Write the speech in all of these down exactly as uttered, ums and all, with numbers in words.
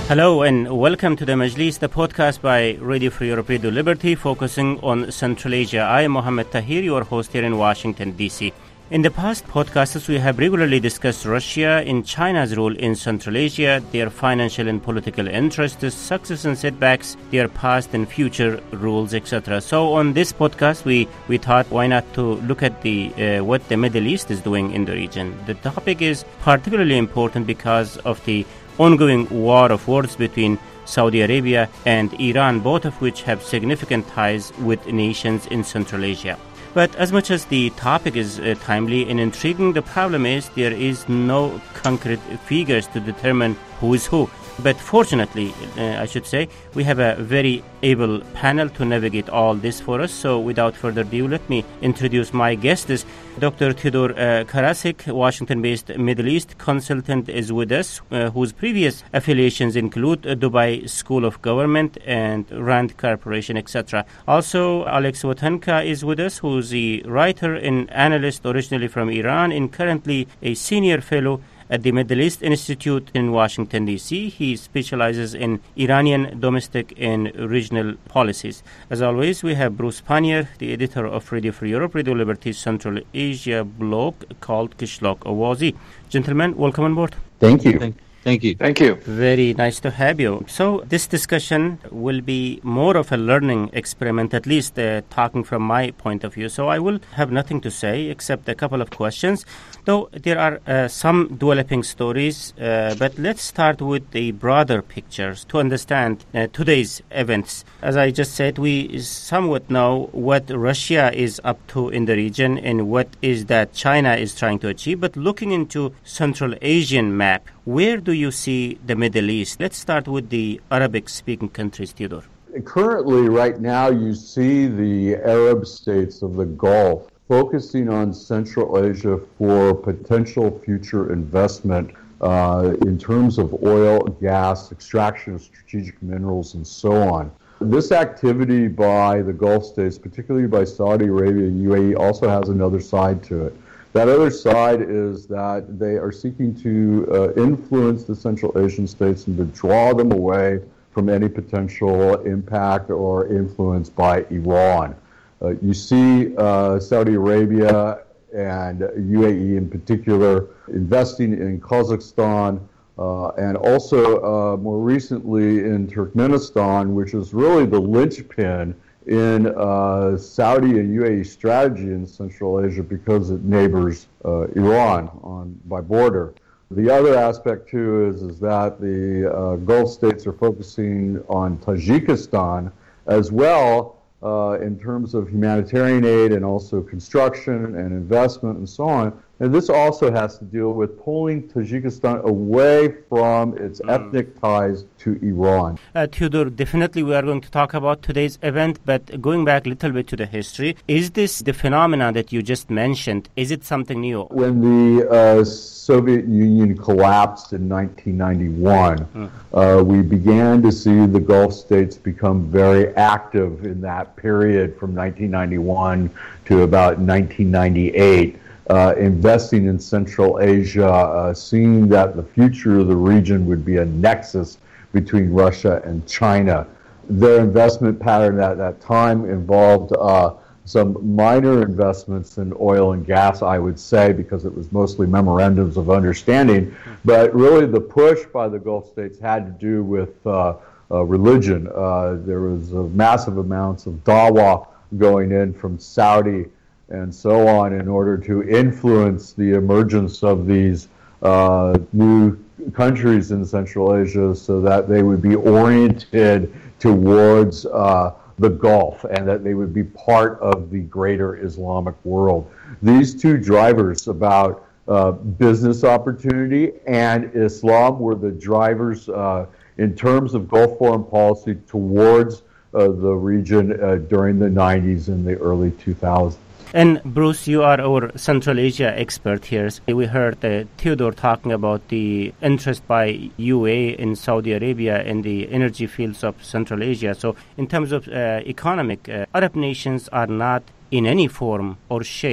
Hello and welcome to the Majlis, the podcast by Radio Free Europe, Radio Liberty, focusing on Central Asia. I am Mohammed Tahir, your host here in Washington, D C. In the past podcasts, we have regularly discussed Russia and China's role in Central Asia, their financial and political interests, success and setbacks, their past and future roles, et cetera. So on this podcast, we, we thought why not to look at the uh, what the Middle East is doing in the region. The topic is particularly important because of the ongoing war of words between Saudi Arabia and Iran, both of which have significant ties with nations in Central Asia. But as much as the topic is uh, timely and intriguing, the problem is there is no concrete figures to determine who is who. But fortunately, uh, I should say, we have a very able panel to navigate all this for us. So without further ado, let me introduce my guests. Doctor Theodore uh, Karasik, Washington-based Middle East consultant, is with us, uh, whose previous affiliations include uh, Dubai School of Government and Rand Corporation, et cetera. Also, Alex Watanka is with us, who's a writer and analyst originally from Iran and currently a senior fellow at the Middle East Institute in Washington, D C. He specializes in Iranian domestic and regional policies. As always, we have Bruce Pannier, the editor of Radio Free Europe, Radio Liberty's Central Asia blog called Qishloq Awazi. Gentlemen, welcome on board. Thank you. Thank, thank you. Thank you. Very nice to have you. So this discussion will be more of a learning experiment, at least uh, talking from my point of view. So I will have nothing to say except a couple of questions. Though there are uh, some developing stories, uh, but let's start with the broader pictures to understand uh, today's events. As I just said, we somewhat know what Russia is up to in the region and what is that China is trying to achieve. But looking into Central Asian map, where do you see the Middle East? Let's start with the Arabic-speaking countries, Theodore. Currently, right now, you see the Arab states of the Gulf focusing on Central Asia for potential future investment uh, in terms of oil, gas, extraction of strategic minerals, and so on. This activity by the Gulf states, particularly by Saudi Arabia and U A E, also has another side to it. That other side is that they are seeking to uh, influence the Central Asian states and to draw them away from any potential impact or influence by Iran. Uh, you see uh, Saudi Arabia and U A E in particular investing in Kazakhstan uh, and also uh, more recently in Turkmenistan, which is really the linchpin in uh, Saudi and U A E strategy in Central Asia because it neighbors uh, Iran on by border. The other aspect too is, is that the uh, Gulf states are focusing on Tajikistan as well uh, in terms of humanitarian aid and also construction and investment and so on. And this also has to deal with pulling Tajikistan away from its mm. ethnic ties to Iran. Uh, Theodore, definitely we are going to talk about today's event, but going back a little bit to the history, is this the phenomena that you just mentioned, is it something new? When the uh, Soviet Union collapsed in nineteen ninety-one, mm. uh, we began to see the Gulf states become very active in that period from nineteen ninety-one to about nineteen ninety-eight. Uh, investing in Central Asia, uh, seeing that the future of the region would be a nexus between Russia and China. Their investment pattern at that time involved uh, some minor investments in oil and gas, I would say, because it was mostly memorandums of understanding. But really the push by the Gulf states had to do with uh, uh, religion. Uh, there was uh, massive amounts of dawah going in from Saudi and so on in order to influence the emergence of these uh, new countries in Central Asia so that they would be oriented towards uh, the Gulf and that they would be part of the greater Islamic world. These two drivers about uh, business opportunity and Islam were the drivers uh, in terms of Gulf foreign policy towards uh, the region uh, during the nineties and the early two thousands. And Bruce, you are our Central Asia expert here. We heard uh, Theodore talking about the interest by U A E in Saudi Arabia in the energy fields of Central Asia. So in terms of uh, economic, uh, Arab nations are not in any form or shape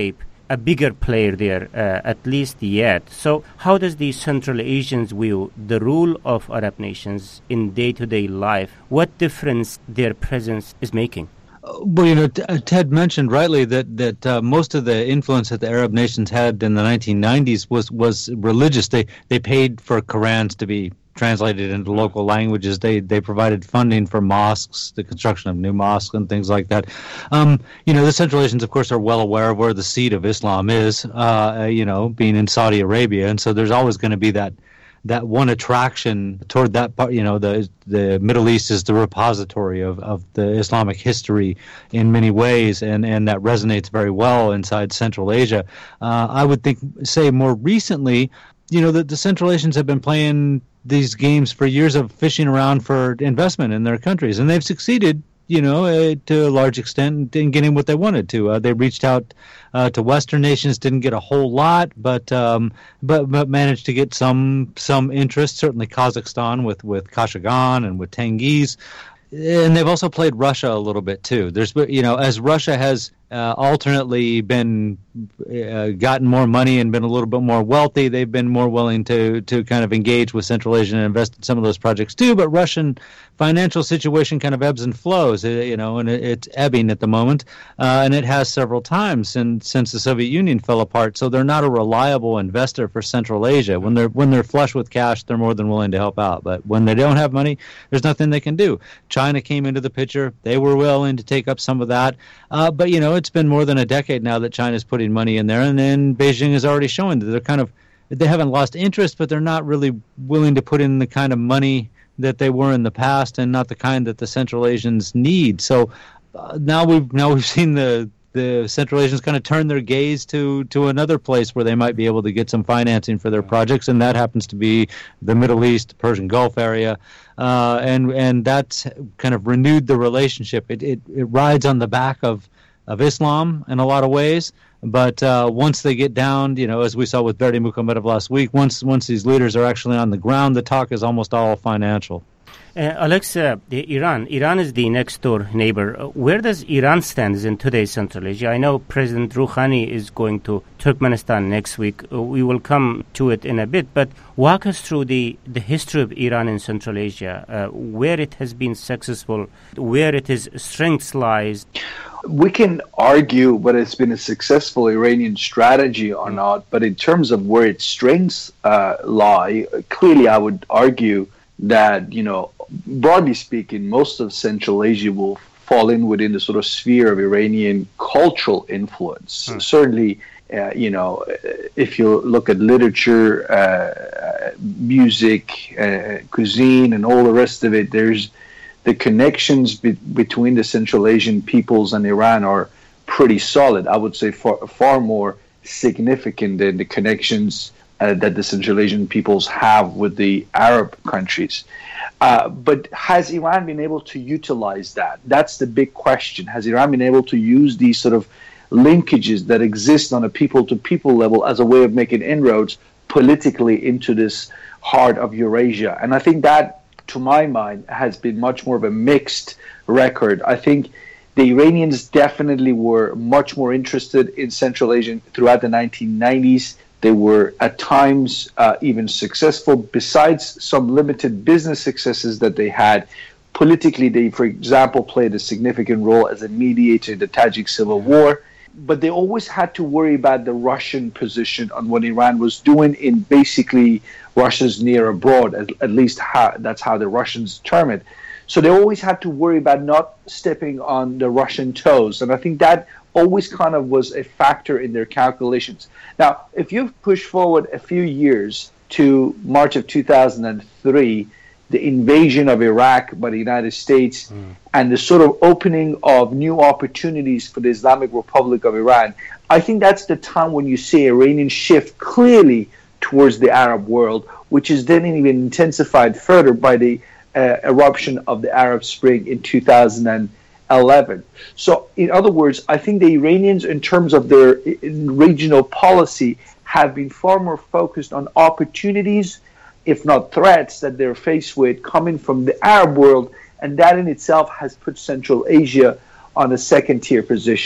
a bigger player there, uh, at least yet. So how does the Central Asians view the role of Arab nations in day-to-day life? What difference their presence is making? Well, you know, Ted mentioned rightly that that uh, most of the influence that the Arab nations had in the nineteen nineties was was religious. They they paid for Qurans to be translated into local languages. They they provided funding for mosques, the construction of new mosques and things like that. Um, you know, the Central Asians, of course, are well aware of where the seat of Islam is. Uh, you know, being in Saudi Arabia, and so there's always going to be that. that one attraction toward that part. You know, the the Middle East is the repository of, of the Islamic history in many ways, and, and that resonates very well inside Central Asia. Uh, I would think, say more recently, you know, that the Central Asians have been playing these games for years of fishing around for investment in their countries, and they've succeeded, you know, uh, to a large extent in getting what they wanted to. Uh, they reached out uh, to Western nations, didn't get a whole lot, but um, but but managed to get some some interest. Certainly Kazakhstan with with Kashagan and with Tengiz, and they've also played Russia a little bit too. There's, you know, as Russia has uh, alternately been uh, gotten more money and been a little bit more wealthy, they've been more willing to to kind of engage with Central Asia and invest in some of those projects too. But Russian financial situation kind of ebbs and flows, you know, and it's ebbing at the moment, uh, and it has several times since since the Soviet Union fell apart. So they're not a reliable investor for Central Asia. When they're when they're flush with cash, they're more than willing to help out. But when they don't have money, there's nothing they can do. China came into the picture; they were willing to take up some of that. Uh, but you know, it's been more than a decade now that China's putting money in there, and then Beijing is already showing that they're kind of they haven't lost interest, but they're not really willing to put in the kind of money that they were in the past, and not the kind that the Central Asians need. So uh, now we've now we've seen the the Central Asians kind of turn their gaze to to another place where they might be able to get some financing for their projects, and that happens to be the Middle East, Persian Gulf area, uh, and and that's kind of renewed the relationship. It it, it rides on the back of of Islam in a lot of ways. But uh, once they get down, you know, as we saw with Verdi Mukhomedov last week, once once these leaders are actually on the ground, the talk is almost all financial. Uh, Alex, uh, Iran. Iran is the next door neighbor. Uh, where does Iran stand in today's Central Asia? I know President Rouhani is going to Turkmenistan next week. Uh, we will come to it in a bit, but walk us through the, the history of Iran in Central Asia, uh, where it has been successful, where it is strengths lies. We can argue whether it's been a successful Iranian strategy or not, but in terms of where its strengths uh, lie, clearly I would argue that, you know, broadly speaking, most of Central Asia will fall in within the sort of sphere of Iranian cultural influence. Hmm. Certainly, uh, you know, if you look at literature, uh, music, uh, cuisine, and all the rest of it, there's the connections be- between the Central Asian peoples and Iran are pretty solid. I would say far, far more significant than the connections uh, that the Central Asian peoples have with the Arab countries. Uh, but has Iran been able to utilize that? That's the big question. Has Iran been able to use these sort of linkages that exist on a people-to-people level as a way of making inroads politically into this heart of Eurasia? And I think that, to my mind, has been much more of a mixed record. I think the Iranians definitely were much more interested in Central Asia throughout the nineteen nineties. They were at times uh, even successful. Besides some limited business successes that they had, politically they, for example, played a significant role as a mediator in the Tajik civil war. But they always had to worry about the Russian position on what Iran was doing in basically Russia's near abroad, at, at least how, that's how the Russians term it. So they always had to worry about not stepping on the Russian toes. And I think that always kind of was a factor in their calculations. Now, if you push forward a few years to March of two thousand three, the invasion of Iraq by the United States mm. and the sort of opening of new opportunities for the Islamic Republic of Iran, I think that's the time when you see Iranian shift clearly towards the Arab world, which is then even intensified further by the uh, eruption of the Arab Spring in two thousand eleven. So, in other words, I think the Iranians, in terms of their regional policy, have been far more focused on opportunities, if not threats, that they're faced with coming from the Arab world, and that in itself has put Central Asia on a second-tier position.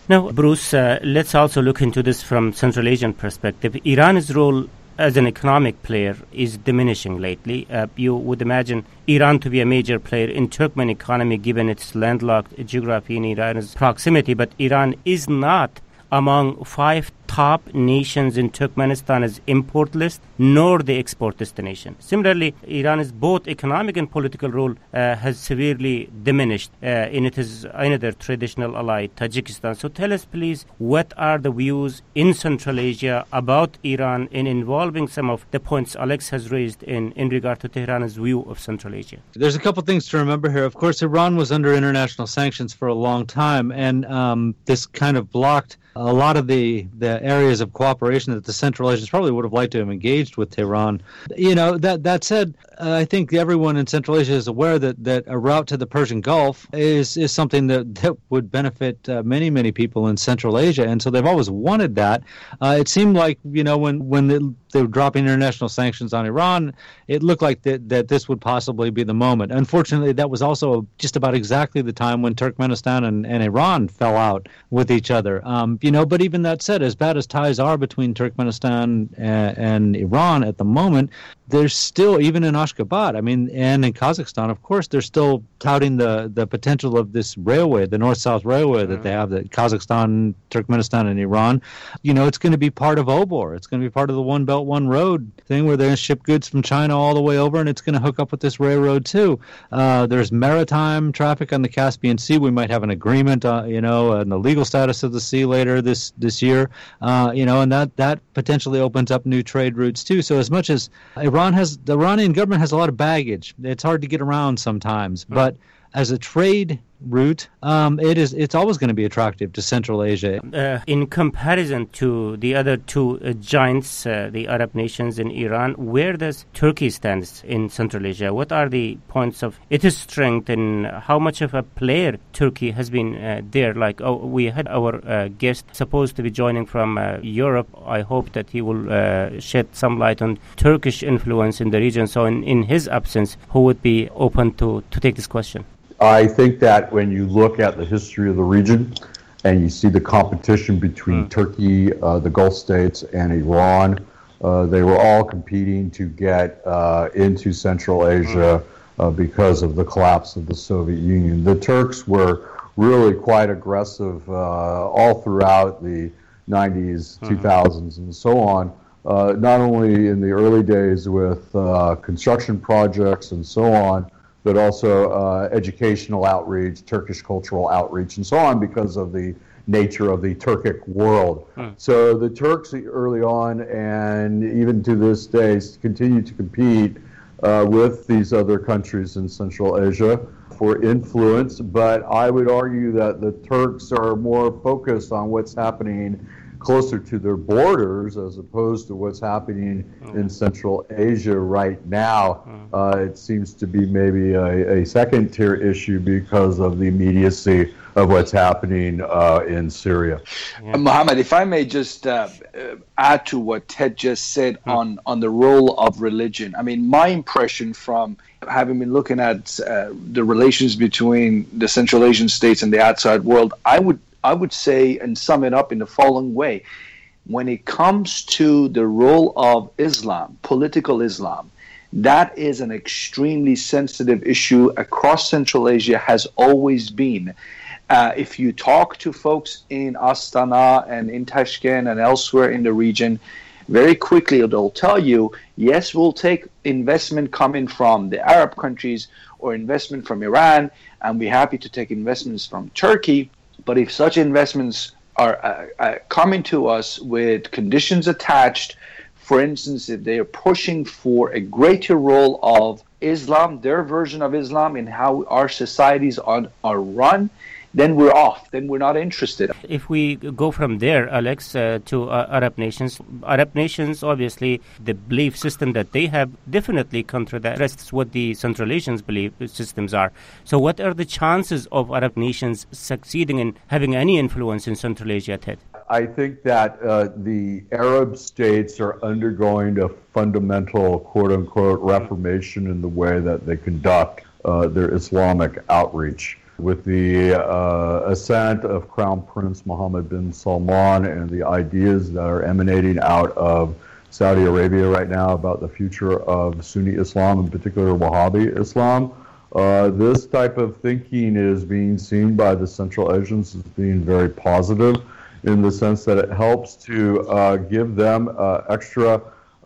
Now, Bruce, uh, let's also look into this from Central Asian perspective. Iran's role as an economic player is diminishing lately. Uh, you would imagine Iran to be a major player in Turkmen economy given its landlocked geography in Iran's proximity, but Iran is not among five top nations in Turkmenistan as import list, nor the export destination. Similarly, Iran's both economic and political role uh, has severely diminished uh, in its another traditional ally, Tajikistan. So tell us, please, what are the views in Central Asia about Iran in involving some of the points Alex has raised in, in regard to Tehran's view of Central Asia? There's a couple things to remember here. Of course, Iran was under international sanctions for a long time, and um, this kind of blocked a lot of the, the areas of cooperation that the Central Asians probably would have liked to have engaged with Tehran. You know, that that said, uh, I think everyone in Central Asia is aware that, that a route to the Persian Gulf is, is something that, that would benefit uh, many, many people in Central Asia, and so they've always wanted that. Uh, it seemed like, you know, when, when the, they were dropping international sanctions on Iran, it looked like that, that this would possibly be the moment. Unfortunately, that was also just about exactly the time when Turkmenistan and, and Iran fell out with each other. Um, you know, but even that said, as bad as ties are between Turkmenistan and, and Iran at the moment, there's still, even in Ashgabat, I mean, and in Kazakhstan, of course, they're still touting the, the potential of this railway, the North-South Railway that they have, that Kazakhstan, Turkmenistan, and Iran. You know, it's going to be part of O B O R. It's going to be part of the One Belt, One Road thing where they're going to ship goods from China all the way over, and it's going to hook up with this railroad, too. Uh, there's maritime traffic on the Caspian Sea. We might have an agreement, uh, you know, on the legal status of the sea later this, this year, uh, you know, and that, that potentially opens up new trade routes, too. So as much as Iran has, the Iranian government has a lot of baggage. It's hard to get around sometimes, mm-hmm. but as a trade route, um, it is it's always going to be attractive to Central Asia. Uh, in comparison to the other two uh, giants, uh, the Arab nations in Iran, where does Turkey stand in Central Asia? What are the points of its strength, and how much of a player Turkey has been uh, there? Like, oh, we had our uh, guest supposed to be joining from uh, Europe. I hope that he will uh, shed some light on Turkish influence in the region. So in, in his absence, who would be open to, to take this question? I think that when you look at the history of the region and you see the competition between mm. Turkey, uh, the Gulf states, and Iran, uh, they were all competing to get uh, into Central Asia uh, because of the collapse of the Soviet Union. The Turks were really quite aggressive uh, all throughout the nineties, mm. two thousands, and so on, uh, not only in the early days with uh, construction projects and so on, but also uh, educational outreach, Turkish cultural outreach, and so on, because of the nature of the Turkic world. Hmm. So the Turks early on, and even to this day, continue to compete uh, with these other countries in Central Asia for influence, but I would argue that the Turks are more focused on what's happening closer to their borders as opposed to what's happening mm. in Central Asia right now. Mm. Uh, it seems to be maybe a, a second-tier issue because of the immediacy of what's happening uh, in Syria. Yeah. Uh, Mohammed, if I may just uh, add to what Ted just said mm. on, on the role of religion. I mean, my impression from having been looking at uh, the relations between the Central Asian states and the outside world, I would I would say and sum it up in the following way. When it comes to the role of Islam, political Islam, that is an extremely sensitive issue across Central Asia, has always been. Uh, if you talk to folks in Astana and in Tashkent and elsewhere in the region, very quickly they'll tell you, yes, we'll take investment coming from the Arab countries or investment from Iran, and we're happy to take investments from Turkey. But if such investments are uh, uh, coming to us with conditions attached, for instance, if they are pushing for a greater role of Islam, their version of Islam, in how our societies are, are run, then we're off. Then we're not interested. If we go from there, Alex, uh, to uh, Arab nations, Arab nations, obviously, the belief system that they have definitely contrasts what the Central Asians' belief systems are. So what are the chances of Arab nations succeeding in having any influence in Central Asia, Ted? I think that uh, the Arab states are undergoing a fundamental, quote-unquote, reformation in the way that they conduct uh, their Islamic outreach. with the uh, ascent of Crown Prince Mohammed bin Salman and the ideas that are emanating out of Saudi Arabia right now about the future of Sunni Islam, in particular Wahhabi Islam. Uh, this type of thinking is being seen by the Central Asians as being very positive in the sense that it helps to uh, give them uh, extra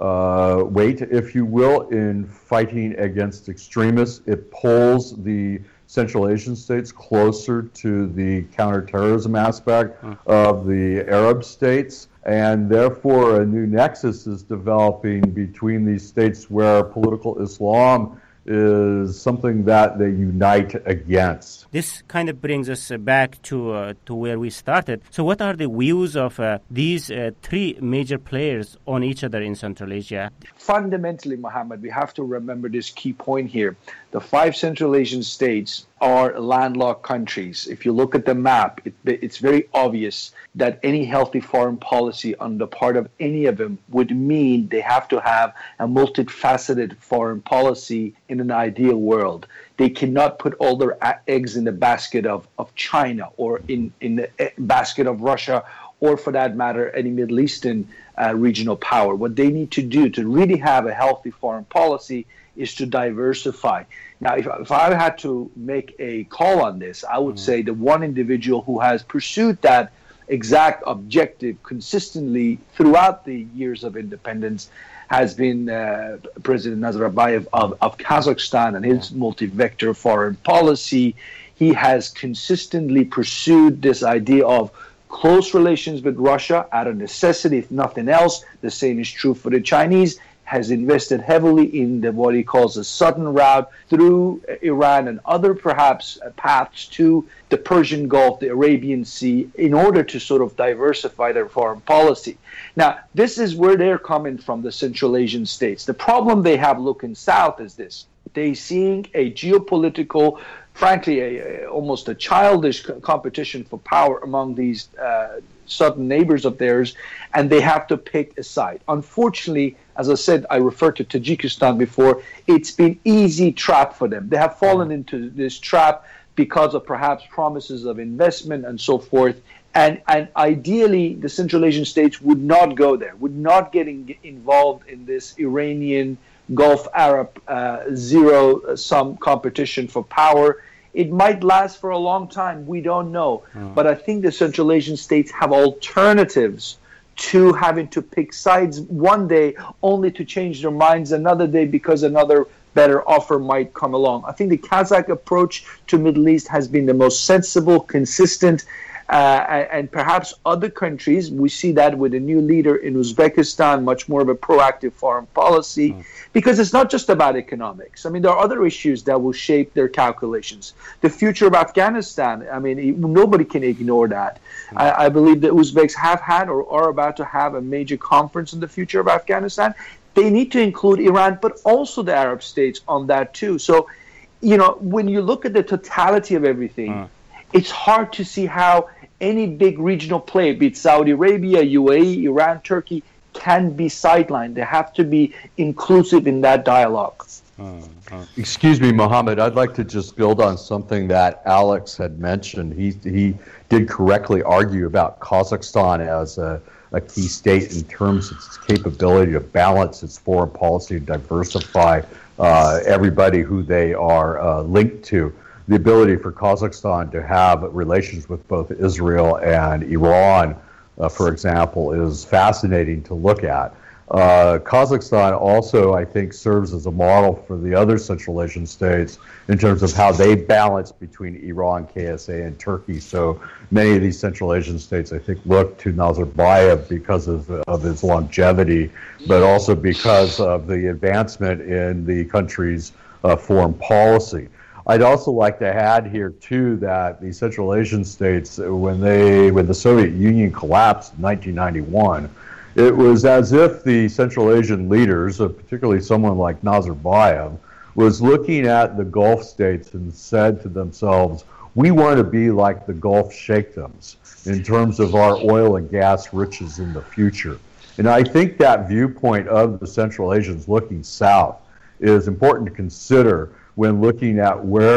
uh, weight, if you will, in fighting against extremists. It pulls the Central Asian states closer to the counterterrorism aspect mm. of the Arab states. And therefore, a new nexus is developing between these states where political Islam is something that they unite against. This kind of brings us back to uh, to where we started. So what are the views of uh, these uh, three major players on each other in Central Asia? Fundamentally, Mohammed, we have to remember this key point here. The five Central Asian states are landlocked countries. If you look at the map, it, it's very obvious that any healthy foreign policy on the part of any of them would mean they have to have a multifaceted foreign policy in an ideal world. They cannot put all their eggs in the basket of, of China or in, in the basket of Russia or, for that matter, any Middle Eastern uh, regional power. What they need to do to really have a healthy foreign policy is to diversify. Now, if, if I had to make a call on this, I would mm. say the one individual who has pursued that exact objective consistently throughout the years of independence has been uh, President Nazarbayev of, of Kazakhstan and his multi-vector foreign policy. He has consistently pursued this idea of close relations with Russia out of necessity, if nothing else. The same is true for the Chinese. Has invested heavily in the, what he calls the southern route through Iran and other perhaps paths to the Persian Gulf, the Arabian Sea, in order to sort of diversify their foreign policy. Now, this is where they're coming from, the Central Asian states. The problem they have looking south is this. They're seeing a geopolitical, frankly, a, a, almost a childish co- competition for power among these uh, southern neighbors of theirs, and they have to pick a side. Unfortunately, as I said, I referred to Tajikistan before, it's been easy trap for them. They have fallen into this trap because of perhaps promises of investment and so forth. And, and ideally, the Central Asian states would not go there, would not get in, involved in this Iranian, Gulf Arab uh, zero-sum competition for power. It might last for a long time. We don't know. Mm. But I think the Central Asian states have alternatives to having to pick sides one day only to change their minds another day because another better offer might come along. I think the Kazakh approach to Middle East has been the most sensible, consistent, uh, and, and perhaps other countries, we see that with a new leader in Uzbekistan, much more of a proactive foreign policy, mm. because it's not just about economics. I mean, there are other issues that will shape their calculations. The future of Afghanistan, I mean, nobody can ignore that. Mm. I, I believe the Uzbeks have had or are about to have a major conference on the future of Afghanistan. They need to include Iran, but also the Arab states on that too. So, you know, when you look at the totality of everything, mm. it's hard to see how any big regional player, be it Saudi Arabia, U A E, Iran, Turkey, can be sidelined. They have to be inclusive in that dialogue. Uh-huh. Excuse me, Mohammed, I'd like to just build on something that Alex had mentioned. He he did correctly argue about Kazakhstan as a, a key state in terms of its capability to balance its foreign policy, diversify uh, everybody who they are uh, linked to. The ability for Kazakhstan to have relations with both Israel and Iran, uh, for example, is fascinating to look at. Uh, Kazakhstan also, I think, serves as a model for the other Central Asian states in terms of how they balance between Iran, K S A, and Turkey. So many of these Central Asian states, I think, look to Nazarbayev because of, of his longevity, but also because of the advancement in the country's uh, foreign policy. I'd also like to add here, too, that the Central Asian states, when they when the Soviet Union collapsed in nineteen ninety-one, it was as if the Central Asian leaders, particularly someone like Nazarbayev, was looking at the Gulf states and said to themselves, we want to be like the Gulf sheikdoms in terms of our oil and gas riches in the future. And I think that viewpoint of the Central Asians looking south is important to consider when looking at where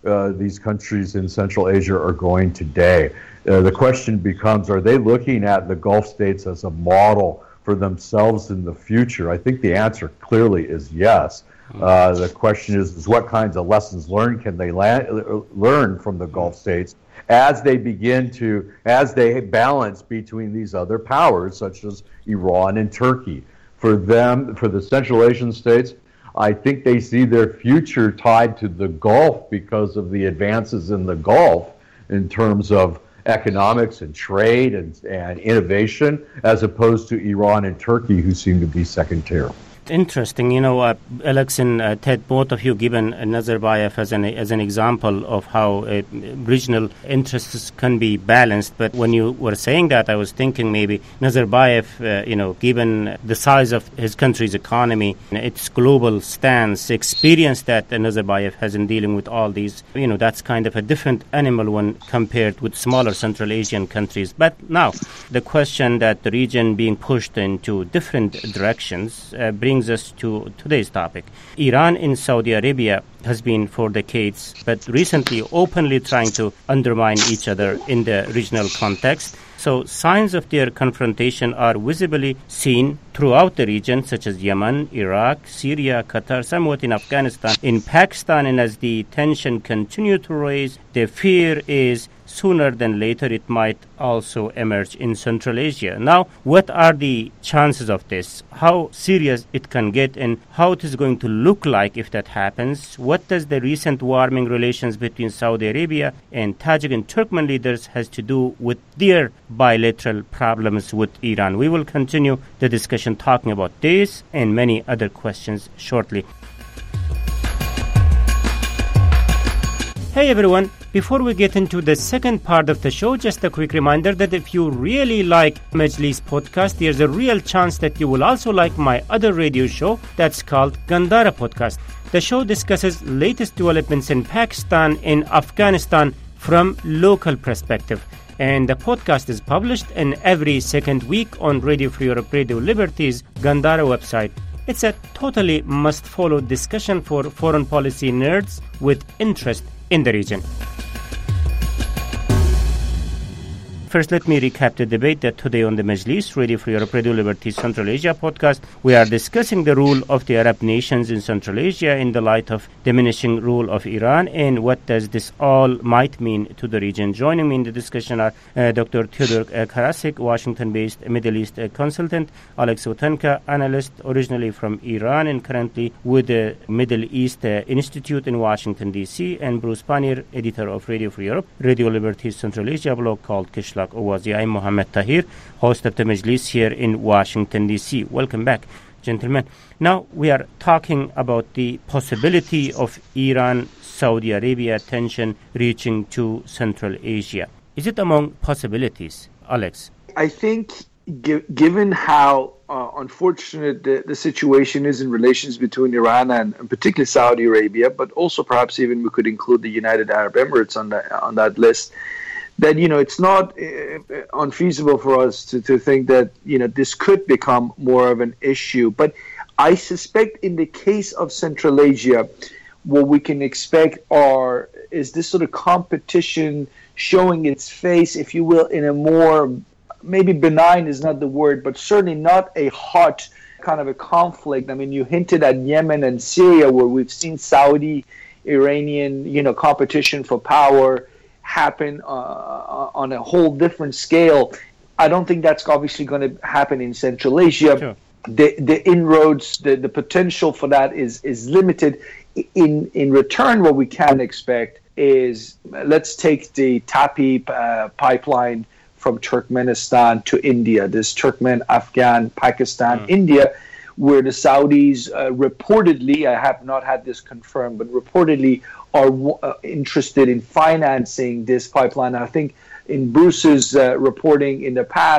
uh, these countries in Central Asia are going today. Uh, the question becomes, are they looking at the Gulf states as a model for themselves in the future? I think the answer clearly is yes. Uh, the question is, is what kinds of lessons learned can they la- learn from the Gulf states as they begin to, as they balance between these other powers, such as Iran and Turkey. For them, for the Central Asian states, I think they see their future tied to the Gulf because of the advances in the Gulf in terms of economics and trade and, and innovation, as opposed to Iran and Turkey, who seem to be second tier. Interesting. You know, uh, Alex and uh, Ted, both of you given Nazarbayev as an as an example of how uh, regional interests can be balanced. But when you were saying that, I was thinking maybe Nazarbayev, uh, you know, given the size of his country's economy, its global stance, experience that Nazarbayev has in dealing with all these, you know, that's kind of a different animal when compared with smaller Central Asian countries. But now, the question that the region being pushed into different directions uh, brings us to today's topic. Iran and Saudi Arabia has been for decades, but recently openly trying to undermine each other in the regional context. So signs of their confrontation are visibly seen throughout the region, such as Yemen, Iraq, Syria, Qatar, somewhat in Afghanistan, in Pakistan, and as the tension continue to rise, the fear is sooner than later it might also emerge in Central Asia. Now, what are the chances of this? How serious it can get, and how it is going to look like if that happens? What does the recent warming relations between Saudi Arabia and Tajik and Turkmen leaders has to do with their bilateral problems with Iran? We will continue the discussion talking about this and many other questions shortly. Hey everyone, before we get into the second part of the show, just a quick reminder that if you really like Majlis podcast, there's a real chance that you will also like my other radio show that's called Gandhara Podcast. The show discusses latest developments in Pakistan and Afghanistan from local perspective. And the podcast is published in every second week on Radio Free Europe, Radio Liberty's Gandhara website. It's a totally must-follow discussion for foreign policy nerds with interest in the region. First, let me recap the debate that today on the Majlis, Radio Free Europe, Radio Liberty Central Asia podcast, we are discussing the role of the Arab nations in Central Asia in the light of diminishing role of Iran, and what does this all might mean to the region. Joining me in the discussion are uh, Doctor Theodor uh, Karasik, Washington-based Middle East uh, consultant, Alex Otenka, analyst originally from Iran and currently with the Middle East uh, Institute in Washington, D C, and Bruce Pannier, editor of Radio Free Europe, Radio Liberty Central Asia blog called Kishlak Owazi. I'm Mohammed Tahir, host of the Majlis here in Washington, D C. Welcome back, gentlemen. Now we are talking about the possibility of Iran-Saudi Arabia tension reaching to Central Asia. Is it among possibilities, Alex? I think g- given how uh, unfortunate the, the situation is in relations between Iran and, and particularly Saudi Arabia, but also perhaps even we could include the United Arab Emirates on that, on that list, that, you know, it's not uh, unfeasible for us to, to think that, you know, this could become more of an issue. But I suspect in the case of Central Asia, what we can expect are is this sort of competition showing its face, if you will, in a more, maybe benign is not the word, but certainly not a hot kind of a conflict. I mean, you hinted at Yemen and Syria, where we've seen Saudi, Iranian, you know, competition for power happen uh, on a whole different scale. I don't think that's obviously going to happen in Central Asia. Sure. The the inroads, the, the potential for that is is limited. In in return, what we can expect is, let's take the TAPI uh, pipeline from Turkmenistan to India, this Turkmen, Afghan, Pakistan, mm. India, where the Saudis uh, reportedly, I have not had this confirmed, but reportedly are uh, interested in financing this pipeline. I think in Bruce's uh, reporting in the past,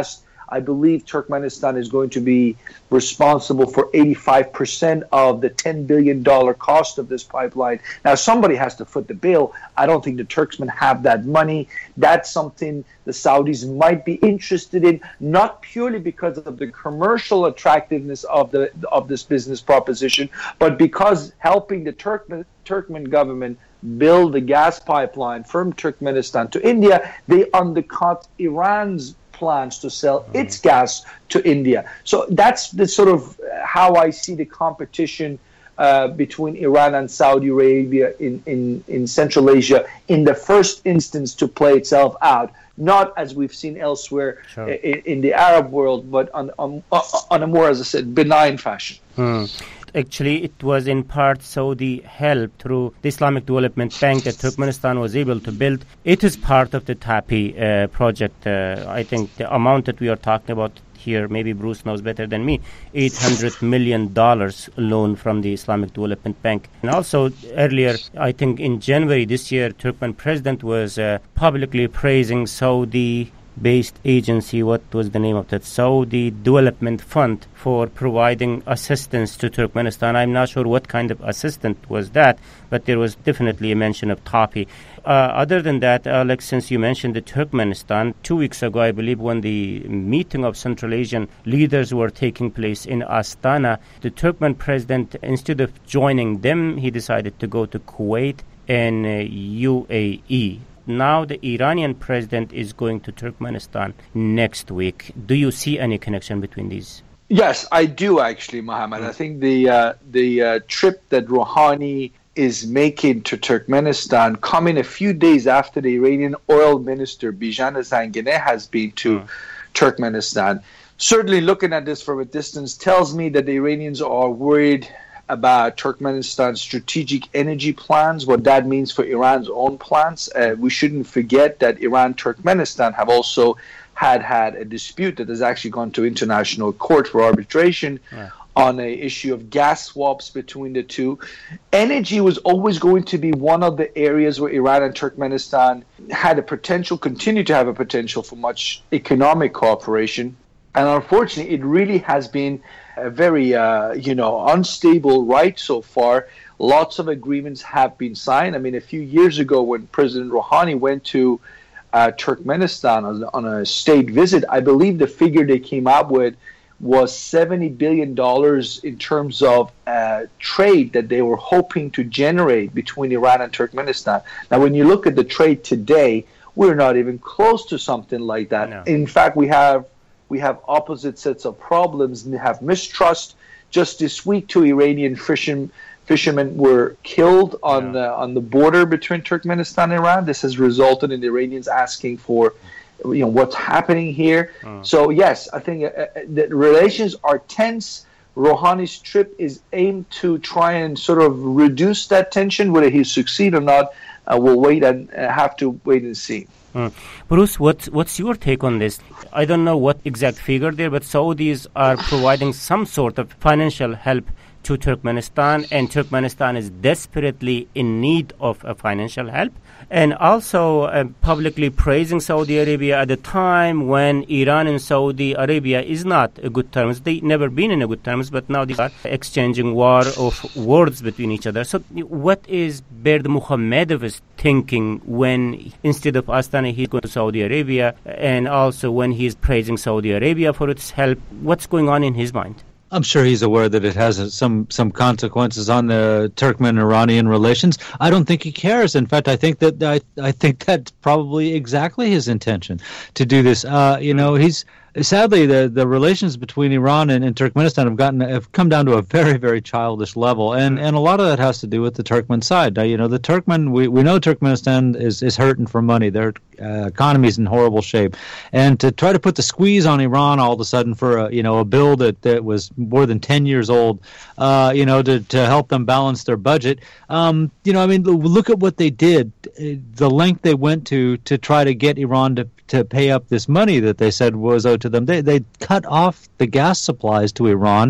I believe Turkmenistan is going to be responsible for eighty-five percent of the ten billion dollars cost of this pipeline. Now, somebody has to foot the bill. I don't think the Turkmen have that money. That's something the Saudis might be interested in, not purely because of the commercial attractiveness of the of this business proposition, but because helping the Turkmen Turkmen government build the gas pipeline from Turkmenistan to India, they undercut Iran's plans to sell mm. its gas to India. So that's the sort of how I see the competition uh, between Iran and Saudi Arabia in, in, in Central Asia in the first instance to play itself out. Not as we've seen elsewhere sure. in, in the Arab world, but on, on, on a more, as I said, benign fashion. Hmm. Actually, it was in part Saudi help through the Islamic Development Bank that Turkmenistan was able to build. It is part of the TAPI uh, project. Uh, I think the amount that we are talking about here, maybe Bruce knows better than me, eight hundred million dollars loan from the Islamic Development Bank. And also earlier, I think in January this year, Turkmen president was uh, publicly praising Saudi based agency, what was the name of that? Saudi Development Fund, for providing assistance to Turkmenistan. I'm not sure what kind of assistance was that, but there was definitely a mention of TAPI. Uh, other than that, Alex, since you mentioned the Turkmenistan, two weeks ago, I believe, when the meeting of Central Asian leaders were taking place in Astana, the Turkmen president, instead of joining them, he decided to go to Kuwait and uh, U A E. Now the Iranian president is going to Turkmenistan next week. Do you see any connection between these? Yes, I do actually, Mohammed. Mm. I think the uh, the uh, trip that Rouhani is making to Turkmenistan, coming a few days after the Iranian oil minister Bijan Zanganeh has been to mm. Turkmenistan. Certainly looking at this from a distance tells me that the Iranians are worried about Turkmenistan's strategic energy plans, what that means for Iran's own plans. Uh, we shouldn't forget that Iran and Turkmenistan have also had had a dispute that has actually gone to international court for arbitration yeah. on an issue of gas swaps between the two. Energy was always going to be one of the areas where Iran and Turkmenistan had a potential, continue to have a potential for much economic cooperation. And unfortunately, it really has been a very, uh, you know, unstable ride so far. Lots of agreements have been signed. I mean, a few years ago when President Rouhani went to uh, Turkmenistan on, on a state visit, I believe the figure they came up with was seventy billion dollars in terms of uh, trade that they were hoping to generate between Iran and Turkmenistan. Now, when you look at the trade today, we're not even close to something like that. No. In fact, we have We have opposite sets of problems and have mistrust. Just this week, two Iranian fishermen, fishermen were killed on yeah. the, on the border between Turkmenistan and Iran. This has resulted in the Iranians asking for, you know, what's happening here. Mm. So yes, I think uh, the relations are tense. Rouhani's trip is aimed to try and sort of reduce that tension. Whether he succeed or not, uh, we'll wait and uh, have to wait and see. Mm. Bruce, what's, what's your take on this? I don't know what exact figure there, but Saudis are providing some sort of financial help to Turkmenistan, and Turkmenistan is desperately in need of a financial help. And also uh, publicly praising Saudi Arabia at a time when Iran and Saudi Arabia is not a good terms. They never been in a good terms, but now they are exchanging war of words between each other. So what is Baird Muhammadov's thinking when instead of Astana he's going to Saudi Arabia, and also when he's praising Saudi Arabia for its help? What's going on in his mind? I'm sure he's aware that it has some some consequences on the Turkmen-Iranian relations. I don't think he cares. In fact, I think that I I think that's probably exactly his intention to do this. Uh, you know, he's sadly the, the relations between Iran and, and Turkmenistan have gotten have come down to a very very childish level, and and a lot of that has to do with the Turkmen side. Now, you know, the Turkmen we, we know Turkmenistan is is hurting for money. Their uh, economy is in horrible shape, and to try to put the squeeze on Iran all of a sudden for a, you know a bill that, that was more than ten years old, uh, you know, to, to help them balance their budget. Um, you know, I mean, look at what they did, the length they went to to try to get Iran to to pay up this money that they said was owed to them. They they cut off the gas supplies to Iran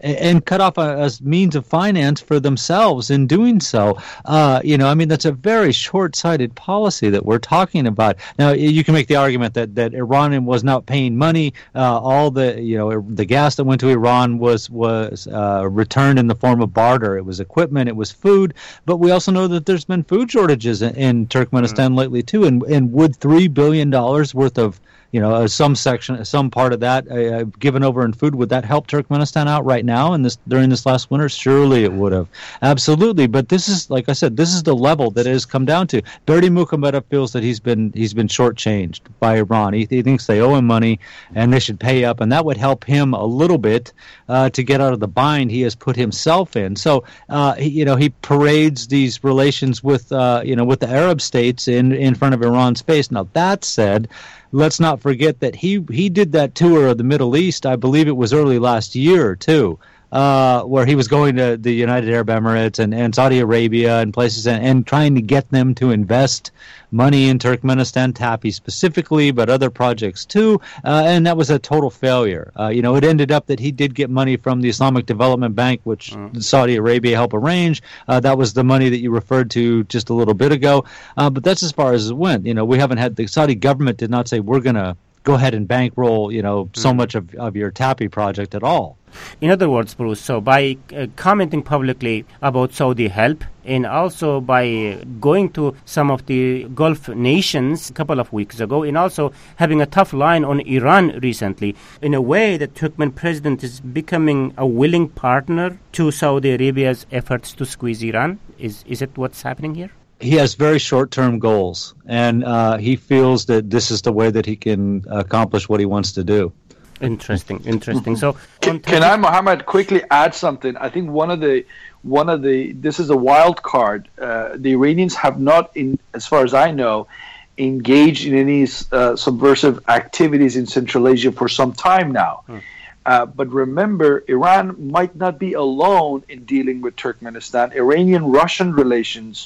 and cut off a, a means of finance for themselves in doing so. Uh, you know, I mean, that's a very short-sighted policy that we're talking about. Now, you can make the argument that, that Iran was not paying money. Uh, all the, you know, the gas that went to Iran was was uh, returned in the form of barter. It was equipment, it was food, but we also know that there's been food shortages in, in Turkmenistan mm-hmm. lately too. And and would three billion dollars worth of you know, some section, some part of that uh, given over in food, would that help Turkmenistan out right now in this during this last winter? Surely it would have, absolutely. But this is, like I said, this is the level that it has come down to. Berdi Mukhambetov feels that he's been he's been shortchanged by Iran. He, he thinks they owe him money and they should pay up, and that would help him a little bit uh, to get out of the bind he has put himself in. So, uh, he, you know, he parades these relations with uh, you know with the Arab states in in front of Iran's face. Now that said, let's not forget that he, he did that tour of the Middle East, I believe it was early last year, too, uh, where he was going to the United Arab Emirates and, and Saudi Arabia and places and, and trying to get them to invest money in Turkmenistan, TAPI specifically, but other projects too, uh, and that was a total failure. Uh, you know, it ended up that he did get money from the Islamic Development Bank, which mm. Saudi Arabia helped arrange. Uh, that was the money that you referred to just a little bit ago, uh, but that's as far as it went. You know, we haven't had, the Saudi government did not say, we're going to go ahead and bankroll, you know, mm. so much of, of your TAPI project at all. In other words, Bruce, so by uh, commenting publicly about Saudi help and also by going to some of the Gulf nations a couple of weeks ago and also having a tough line on Iran recently, in a way the Turkmen president is becoming a willing partner to Saudi Arabia's efforts to squeeze Iran. Is, is it what's happening here? He has very short-term goals, and uh, he feels that this is the way that he can accomplish what he wants to do. Interesting, interesting. So, can, can I, Mohammed, quickly add something? I think one of the one of the this is a wild card. Uh, the Iranians have not, in as far as I know, engaged in any uh, subversive activities in Central Asia for some time now. Hmm. Uh, but remember, Iran might not be alone in dealing with Turkmenistan. Iranian-Russian relations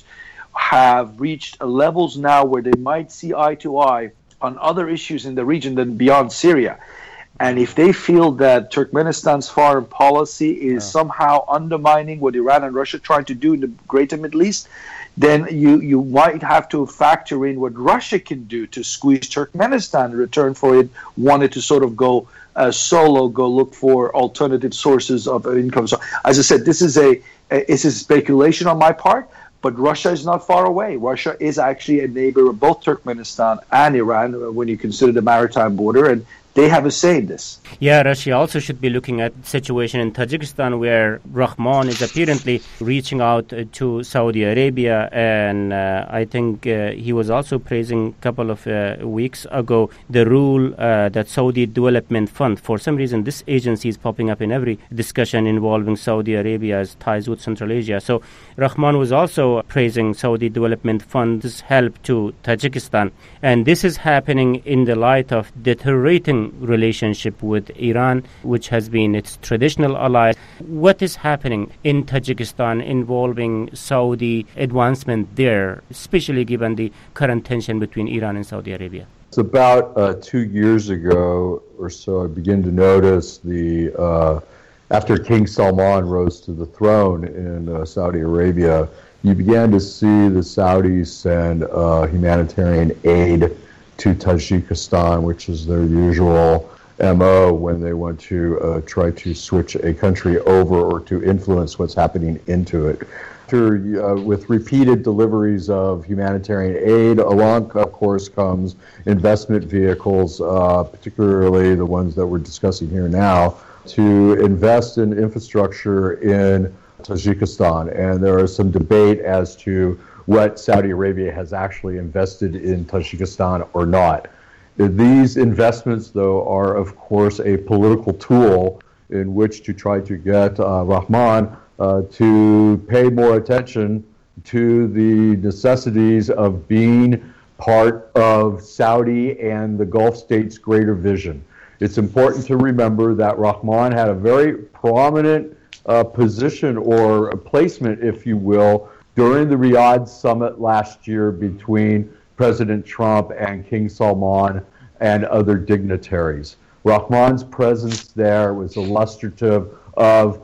have reached levels now where they might see eye to eye on other issues in the region than beyond Syria. And if they feel that Turkmenistan's foreign policy is yeah. somehow undermining what Iran and Russia are trying to do in the greater Middle East, then you, you might have to factor in what Russia can do to squeeze Turkmenistan in return for it wanted to sort of go uh, solo, go look for alternative sources of income. So, as I said, this is a, a this is speculation on my part. But Russia is not far away. Russia is actually a neighbor of both Turkmenistan and Iran when you consider the maritime border, and they have a say in this. Yeah, Russia also should be looking at the situation in Tajikistan where Rahman is apparently reaching out uh, to Saudi Arabia, and uh, I think uh, he was also praising a couple of uh, weeks ago the rule uh, that Saudi Development Fund, for some reason this agency is popping up in every discussion involving Saudi Arabia's ties with Central Asia. So Rahman was also praising Saudi Development Fund's help to Tajikistan, and this is happening in the light of deteriorating relationship with Iran, which has been its traditional ally. What is happening in Tajikistan involving Saudi advancement there, especially given the current tension between Iran and Saudi Arabia? It's about uh, two years ago or so I began to notice the, uh, after King Salman rose to the throne in uh, Saudi Arabia, you began to see the Saudis send uh, humanitarian aid to Tajikistan, which is their usual M O when they want to uh, try to switch a country over or to influence what's happening into it. After, uh, with repeated deliveries of humanitarian aid, along, of course, comes investment vehicles, uh, particularly the ones that we're discussing here now, to invest in infrastructure in Tajikistan. And there is some debate as to what Saudi Arabia has actually invested in Tajikistan or not. These investments, though, are, of course, a political tool in which to try to get uh, Rahman uh, to pay more attention to the necessities of being part of Saudi and the Gulf states' greater vision. It's important to remember that Rahman had a very prominent uh, position or placement, if you will, during the Riyadh summit last year between President Trump and King Salman and other dignitaries. Rahman's presence there was illustrative of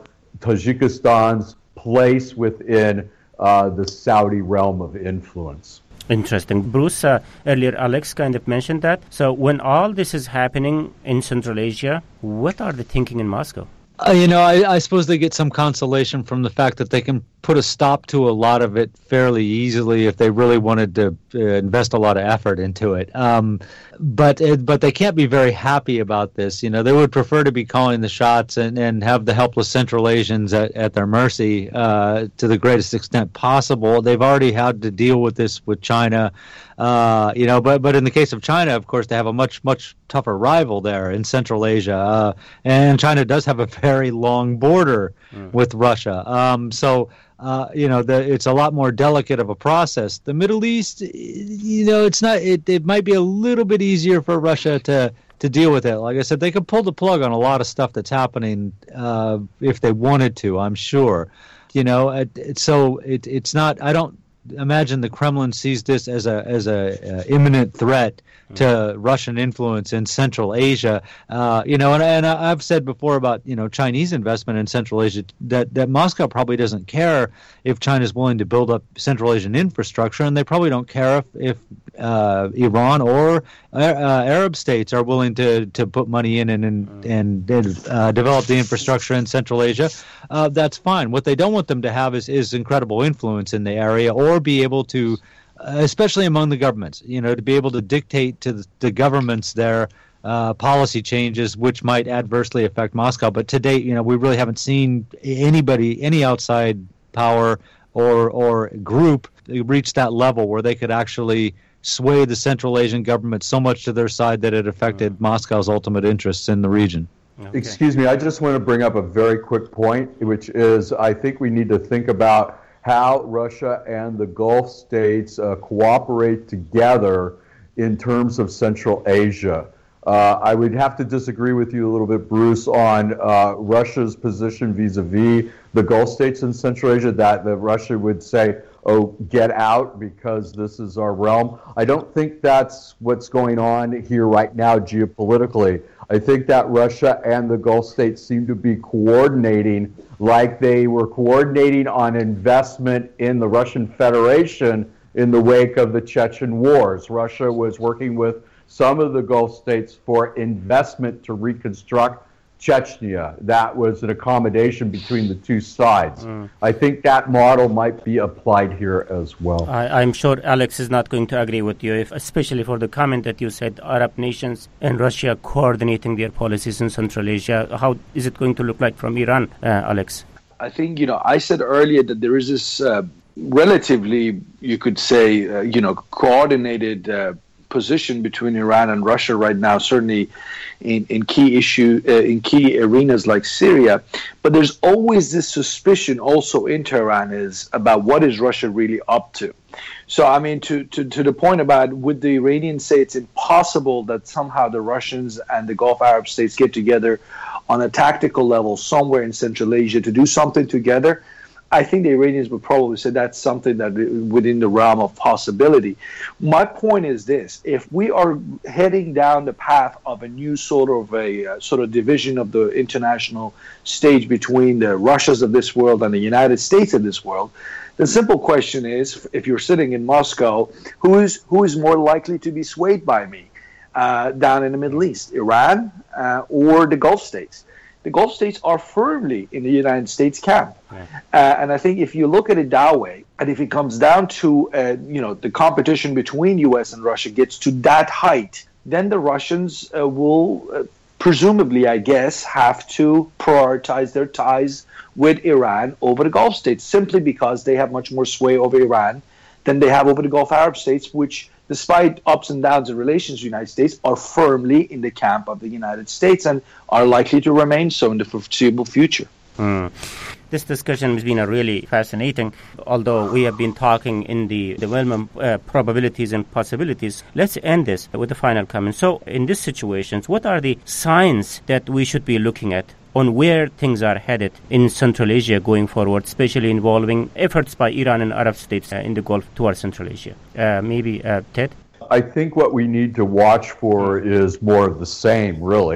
Tajikistan's place within uh, the Saudi realm of influence. Interesting. Bruce, uh, earlier Alex kind of mentioned that. So when all this is happening in Central Asia, what are they thinking in Moscow? Uh, you know, I, I suppose they get some consolation from the fact that they can put a stop to a lot of it fairly easily if they really wanted to uh, invest a lot of effort into it. Um, but it, but they can't be very happy about this. You know, they would prefer to be calling the shots and, and have the helpless Central Asians at, at their mercy uh, to the greatest extent possible. They've already had to deal with this with China. Uh, you know, but but in the case of China, of course, they have a much, much tougher rival there in Central Asia. Uh, and China does have a very long border mm. with Russia. Um, so, uh, you know, the, it's a lot more delicate of a process. The Middle East, you know, it's not, it, it might be a little bit easier for Russia to, to deal with it. Like I said, they could pull the plug on a lot of stuff that's happening uh, if they wanted to, I'm sure. You know, it, it, so it, it's not, I don't, imagine the Kremlin sees this as a as a uh, imminent threat to Russian influence in Central Asia. Uh, you know, and, and I've said before about, you know, Chinese investment in Central Asia that, that Moscow probably doesn't care if China's willing to build up Central Asian infrastructure, and they probably don't care if, if uh, Iran or uh, Arab states are willing to, to put money in and and, and uh, develop the infrastructure in Central Asia. Uh, that's fine. What they don't want them to have is, is incredible influence in the area, or be able to, uh, especially among the governments, you know, to be able to dictate to the, the governments their uh, policy changes, which might adversely affect Moscow. But to date, you know, we really haven't seen anybody, any outside power or or group reach that level where they could actually sway the Central Asian government so much to their side that it affected mm. Moscow's ultimate interests in the region. Okay. Excuse me, I just want to bring up a very quick point, which is I think we need to think about how Russia and the Gulf states uh, cooperate together in terms of Central Asia. Uh, I would have to disagree with you a little bit, Bruce, on uh, Russia's position vis-a-vis the Gulf states in Central Asia, that, that Russia would say, oh, get out because this is our realm. I don't think that's what's going on here right now geopolitically. I think that Russia and the Gulf states seem to be coordinating like they were coordinating on investment in the Russian Federation in the wake of the Chechen wars. Russia was working with some of the Gulf states for investment to reconstruct Chechnya. That was an accommodation between the two sides. Mm. I think that model might be applied here as well. I, I'm sure Alex is not going to agree with you, if, especially for the comment that you said Arab nations and Russia coordinating their policies in Central Asia. How is it going to look like from Iran, uh, Alex? I think, you know, I said earlier that there is this uh, relatively, you could say, uh, you know, coordinated uh, position between Iran and Russia right now, certainly in, in key issue uh, in key arenas like Syria. But there's always this suspicion also in Tehran is about what is Russia really up to. So, I mean, to, to, to the point about would the Iranians say it's impossible that somehow the Russians and the Gulf Arab states get together on a tactical level somewhere in Central Asia to do something together? I think the Iranians would probably say that's something that within the realm of possibility. My point is this: if we are heading down the path of a new sort of a uh, sort of division of the international stage between the Russias of this world and the United States of this world, the simple question is, if you're sitting in Moscow, who is who is more likely to be swayed by me uh, down in the Middle East, Iran uh, or the Gulf states? The Gulf states are firmly in the United States camp. Yeah. Uh, and I think if you look at it that way, and if it comes down to, uh, you know, the competition between U S and Russia gets to that height, then the Russians uh, will uh, presumably, I guess, have to prioritize their ties with Iran over the Gulf states, simply because they have much more sway over Iran than they have over the Gulf Arab states, which, despite ups and downs in relations to the United States, are firmly in the camp of the United States and are likely to remain so in the foreseeable future. Mm. This discussion has been a really fascinating, although we have been talking in the, the realm of uh, probabilities and possibilities. Let's end this with a final comment. So, in these situations, what are the signs that we should be looking at on where things are headed in Central Asia going forward, especially involving efforts by Iran and Arab states uh, in the Gulf towards Central Asia? Uh, maybe, uh, Ted? I think what we need to watch for is more of the same, really.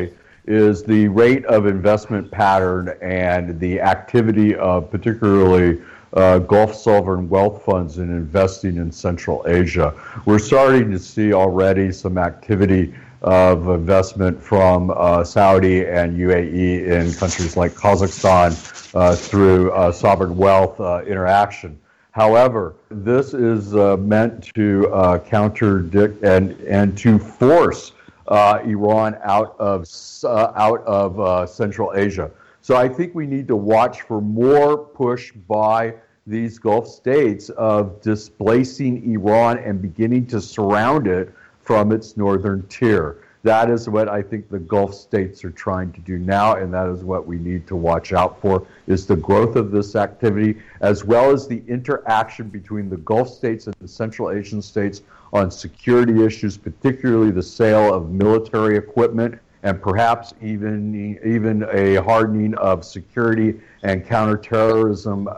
is the rate of investment pattern and the activity of particularly uh, Gulf sovereign wealth funds in investing in Central Asia. We're starting to see already some activity of investment from uh, Saudi and U A E in countries like Kazakhstan uh, through uh, sovereign wealth uh, interaction. However, this is uh, meant to uh, counterdict and and to force uh, Iran out of uh, out of uh, Central Asia. So I think we need to watch for more push by these Gulf states of displacing Iran and beginning to surround it from its northern tier. That is what I think the Gulf states are trying to do now, and that is what we need to watch out for, is the growth of this activity, as well as the interaction between the Gulf states and the Central Asian states on security issues, particularly the sale of military equipment, and perhaps even even a hardening of security and counterterrorism uh,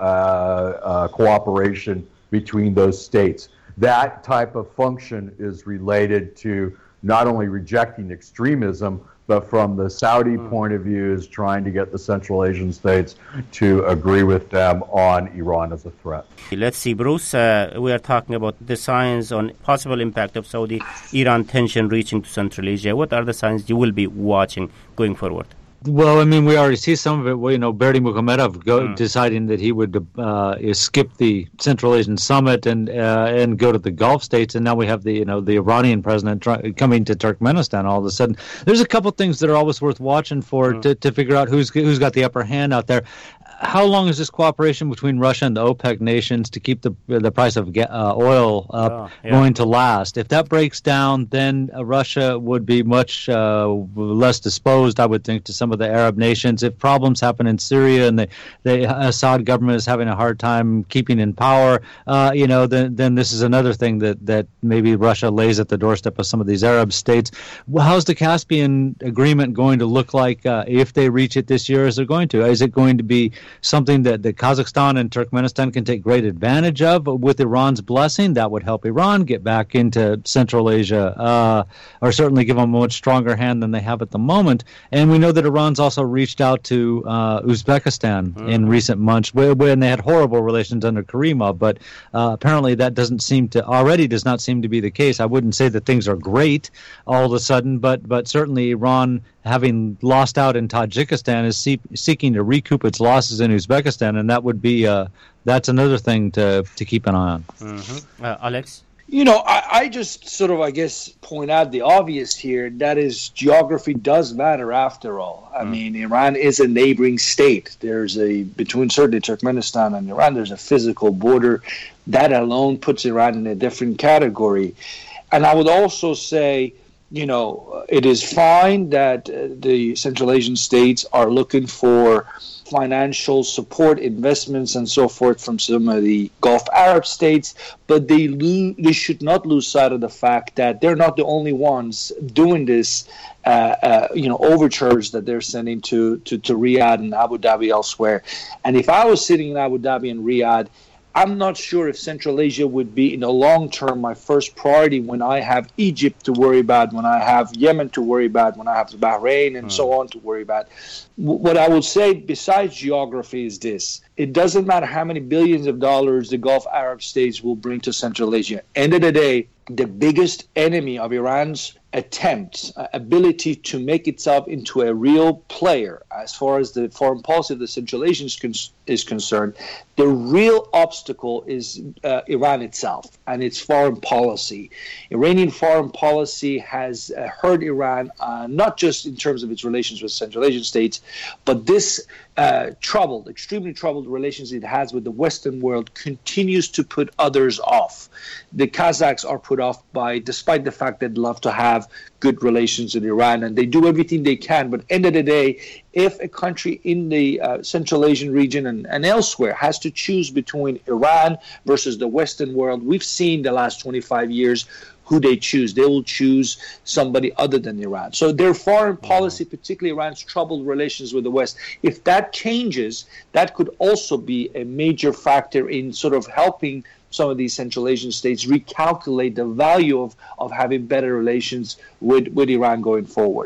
uh, cooperation between those states. That type of function is related to not only rejecting extremism, but from the Saudi mm. point of view is trying to get the Central Asian states to agree with them on Iran as a threat. Let's see, Bruce, uh, we are talking about the signs on possible impact of Saudi-Iran tension reaching to Central Asia. What are the signs you will be watching going forward? Well, I mean, we already see some of it. Well, you know, Berdi Muhamedov go, mm. deciding that he would uh, skip the Central Asian summit and uh, and go to the Gulf states, and now we have the you know the Iranian president try, coming to Turkmenistan. All of a sudden, there's a couple things that are always worth watching for mm. to to figure out who's who's got the upper hand out there. How long is this cooperation between Russia and the OPEC nations to keep the the price of uh, oil up oh, yeah. going to last? If that breaks down, then uh, Russia would be much uh, less disposed, I would think, to some of the Arab nations. If problems happen in Syria and the, the Assad government is having a hard time keeping in power, uh, you know, then then this is another thing that, that maybe Russia lays at the doorstep of some of these Arab states. Well, how's the Caspian agreement going to look like uh, if they reach it this year? Is it going to? Is it going to be something that, that Kazakhstan and Turkmenistan can take great advantage of with Iran's blessing? That would help Iran get back into Central Asia, uh, or certainly give them a much stronger hand than they have at the moment. And we know that Iran's also reached out to uh, Uzbekistan mm-hmm. in recent months when they had horrible relations under Karimov, but uh, apparently that doesn't seem to, already does not seem to be the case. I wouldn't say that things are great all of a sudden, but, but certainly Iran, having lost out in Tajikistan, is see, seeking to recoup its losses in Uzbekistan, and that would be uh, that's another thing to to keep an eye on. Mm-hmm. Uh, Alex? You know, I, I just sort of, I guess, point out the obvious here, that is, geography does matter after all. I mm. mean, Iran is a neighboring state. There's a, between certainly Turkmenistan and Iran, there's a physical border. That alone puts Iran in a different category. And I would also say, you know, it is fine that uh, the Central Asian states are looking for financial support, investments, and so forth from some of the Gulf Arab states, but they lo- they should not lose sight of the fact that they're not the only ones doing this, uh, uh, you know, overtures that they're sending to, to, to Riyadh and Abu Dhabi elsewhere. And if I was sitting in Abu Dhabi and Riyadh, I'm not sure if Central Asia would be, in the long term, my first priority when I have Egypt to worry about, when I have Yemen to worry about, when I have Bahrain and mm. so on to worry about. W- what I would say, besides geography, is this. It doesn't matter how many billions of dollars the Gulf Arab states will bring to Central Asia. End of the day, the biggest enemy of Iran's attempts, uh, ability to make itself into a real player as far as the foreign policy of the Central Asia is, con- is concerned, the real obstacle is uh, Iran itself and its foreign policy. Iranian foreign policy has uh, hurt Iran, uh, not just in terms of its relations with Central Asian states, but this uh, troubled, extremely troubled relations it has with the Western world continues to put others off. The Kazakhs are put off by, despite the fact they'd love to have good relations with Iran, and they do everything they can. But end of the day, if a country in the uh, Central Asian region and, and elsewhere has to choose between Iran versus the Western world, we've seen the last twenty-five years who they choose. They will choose somebody other than Iran. So their foreign policy, particularly Iran's troubled relations with the West, if that changes, that could also be a major factor in sort of helping some of these Central Asian states recalculate the value of, of having better relations with, with Iran going forward.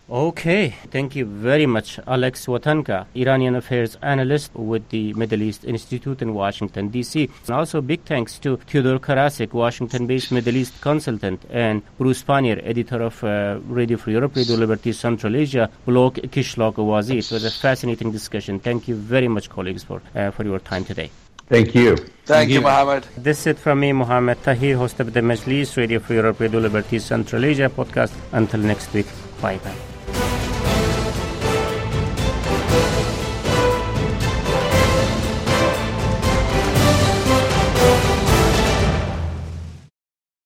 Okay, thank you very much, Alex Watanka, Iranian Affairs Analyst with the Middle East Institute in Washington, D C. And also big thanks to Theodore Karasik, Washington-based Middle East consultant, and Bruce Panier, editor of uh, Radio Free Europe, Radio Liberty Central Asia, blog Kishlok Awazi. It was a fascinating discussion. Thank you very much, colleagues, for, uh, for your time today. Thank you. Thank, Thank you, you. Mohammed. This is it from me, Mohammed Tahir, host of the Majlis, Radio Free Europe, Radio Liberty Central Asia podcast. Until next week, bye-bye.